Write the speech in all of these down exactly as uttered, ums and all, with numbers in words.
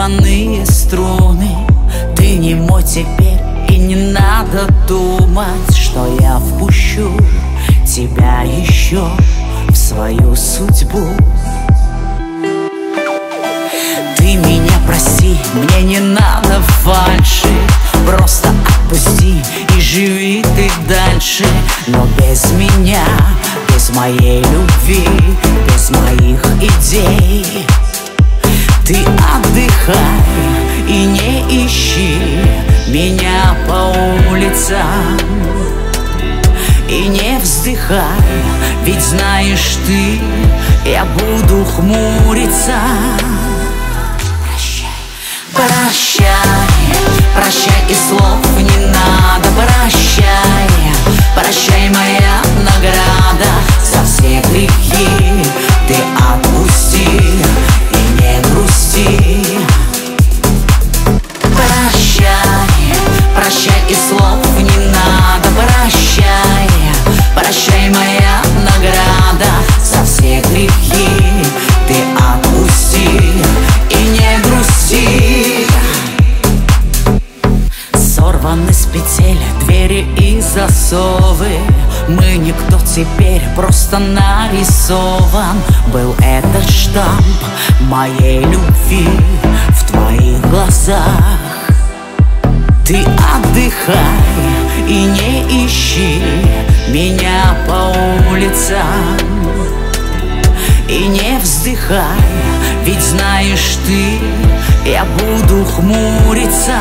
рваные струны. Ты не мой теперь, и не надо думать, что я впущу тебя еще в свою судьбу. Ты меня прости, мне не надо фальши, просто отпусти и живи ты дальше. Но без меня, без моей любви, без моих идей. Ты отдыхай и не ищи меня по улицам. И не вздыхай, ведь знаешь ты, я буду хмуриться. Прощай, прощай, и слов не надо. Прощай, прощай, моя награда за все грехи. Ты отпусти и не грусти. Прощай, прощай, и слов не надо. Прощай, прощай, моя награда за все грехи. Ты отпусти и не грусти. Сорваны с петель двери и засовы. Мы никто теперь, просто нарисован. Был этот штамп моей любви в твоих глазах. Ты отдыхай и не ищи меня по улицам. И не вздыхай, ведь знаешь ты, я буду хмуриться.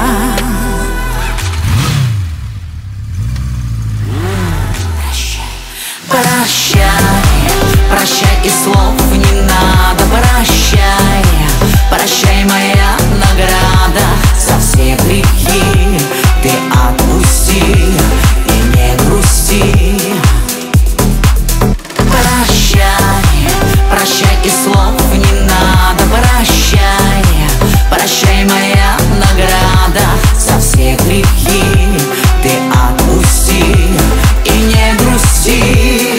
Прощай, прощай, и слов не надо. Прощай, прощай, моя награда за все грехи. Ты отпусти и не грусти. Прощай, прощай, и слов не надо. Прощай, прощай, моя награда за все грехи. Ты отпусти и не грусти.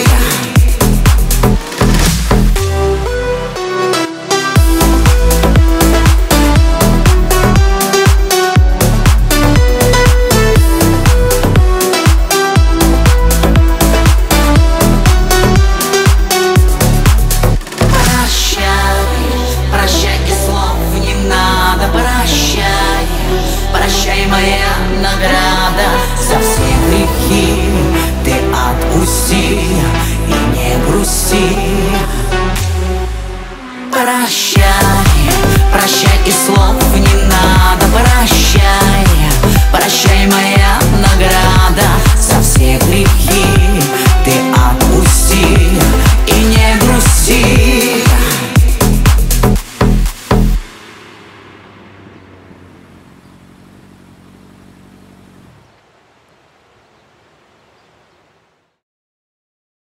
Моя награда за все грехи. Ты отпусти и не грусти. Прощай, прощай, и слов